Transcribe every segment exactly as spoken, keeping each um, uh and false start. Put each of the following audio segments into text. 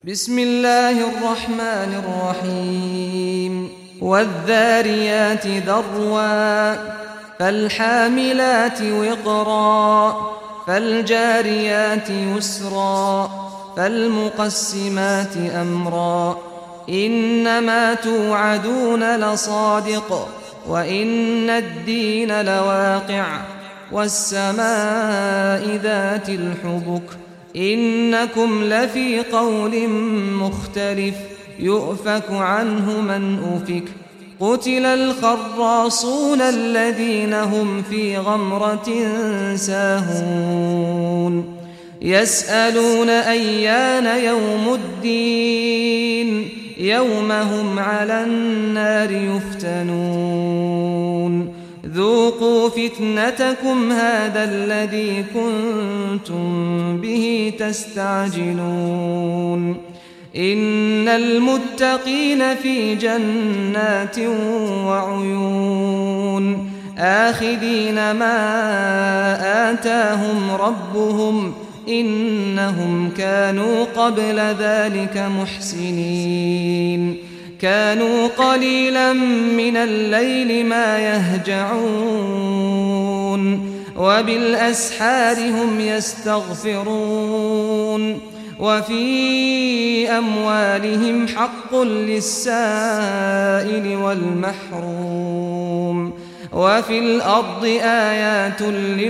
بسم الله الرحمن الرحيم والذاريات ذروا فالحاملات وقرا فالجاريات يسرا فالمقسمات أمرا إنما توعدون لصادق وإن الدين لواقع والسماء ذات الحبك إنكم لفي قول مختلف يؤفك عنه من أفك قتل الخراصون الذين هم في غمرة ساهون يسألون أيان يوم الدين يوم هم على النار يفتنون ذوقوا فتنتكم هذا الذي كنتم به تستعجلون إن المتقين في جنات وعيون آخذين ما آتاهم ربهم إنهم كانوا قبل ذلك محسنين كانوا قليلا من الليل ما يهجعون وبالأسحار هم يستغفرون وفي أموالهم حق للسائل والمحروم وفي الأرض آيات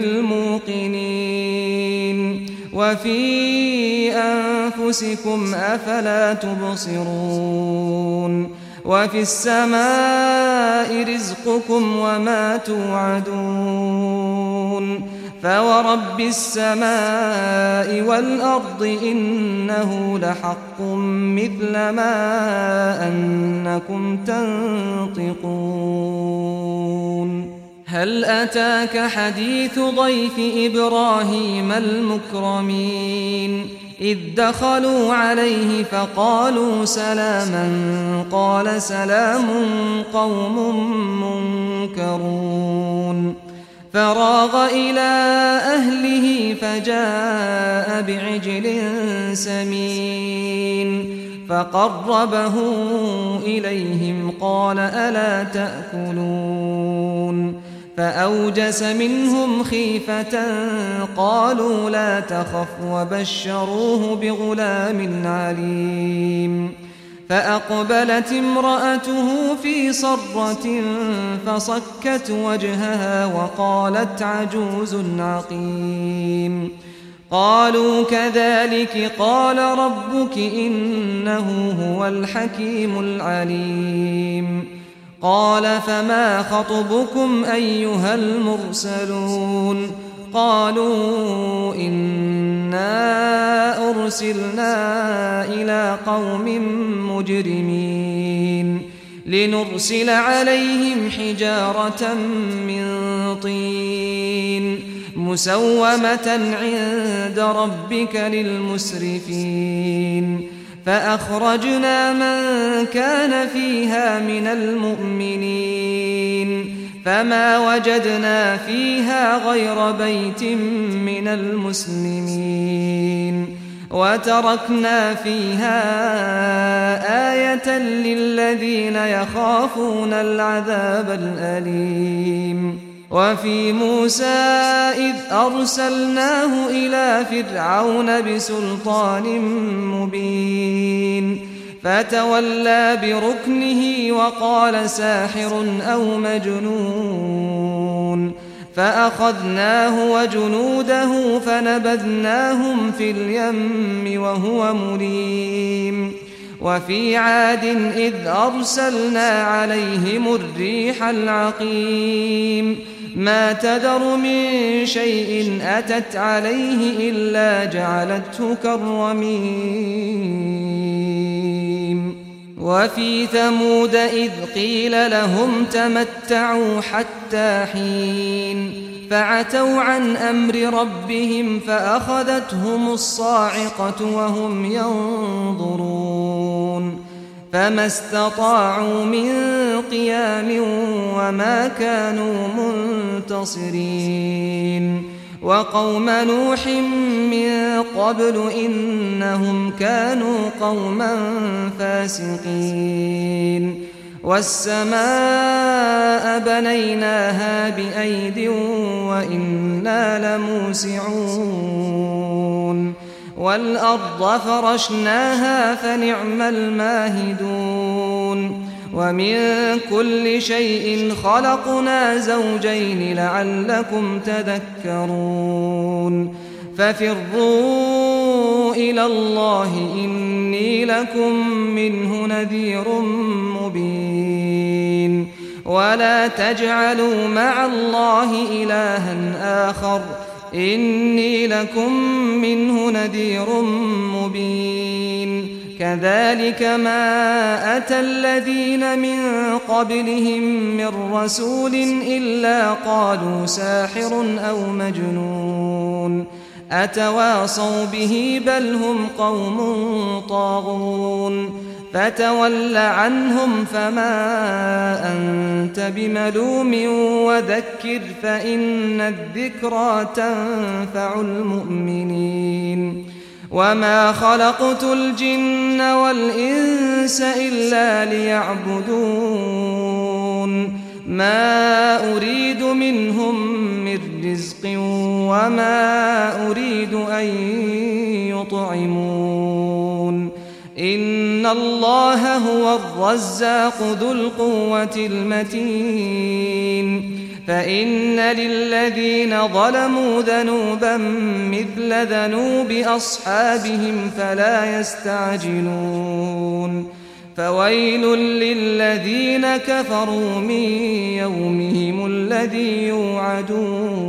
للموقنين وفي أنفسكم أفلا تبصرون وفي السماء رزقكم وما توعدون فورب السماء والأرض إنه لحق مثل ما أنكم تنطقون هل أتاك حديث ضيف إبراهيم المكرمين إذ دخلوا عليه فقالوا سلاما قال سلام قوم منكرون فراغ إلى أهله فجاء بعجل سمين فقربه إليهم قال ألا تأكلون فأوجس منهم خيفة قالوا لا تخف وبشروه بغلام عليم فأقبلت امرأته في صرة فصكت وجهها وقالت عجوز عقيم قالوا كذلك قال ربك إنه هو الحكيم العليم قال فما خطبكم أيها المرسلون قالوا إنا أرسلنا إلى قوم مجرمين لنرسل عليهم حجارة من طين مسومة عند ربك للمسرفين فأخرجنا من كان فيها من المؤمنين فما وجدنا فيها غير بيت من المسلمين وتركنا فيها آية للذين يخافون العذاب الأليم وفي موسى إذ أرسلناه إلى فرعون بسلطان مبين فتولى بركنه وقال ساحر أو مجنون فأخذناه وجنوده فنبذناهم في اليم وهو مليم وفي عاد إذ أرسلنا عليهم الريح العقيم ما تذر من شيء أتت عليه إلا جعلته كالرميم وفي ثمود إذ قيل لهم تمتعوا حتى حين فعتوا عن أمر ربهم فأخذتهم الصاعقة وهم ينظرون فما استطاعوا من قيام وما كانوا منتصرين وقوم نوح من قبل إنهم كانوا قوما فاسقين والسماء بنيناها بأيد وإنا لموسعون والأرض فرشناها فنعم الماهدون ومن كل شيء خلقنا زوجين لعلكم تذكرون ففروا إلى الله إني لكم منه نذير مبين ولا تجعلوا مع الله إلها آخر إني لكم منه نذير مبين كذلك ما أتى الذين من قبلهم من رسول إلا قالوا ساحر أو مجنون أتواصوا به بل هم قوم طاغون فتول عنهم فما أنت بملوم وذكر فإن الذكرى تنفع المؤمنين وما خلقت الجن والإنس إلا ليعبدون ما أريد منهم من رزق وما أريد أن يطعمون إن الله هو الرزاق ذو القوة المتين فإن للذين ظلموا ذنوبا مثل ذنوب أصحابهم فلا يستعجلون فويل للذين كفروا من يومهم الذي يوعدون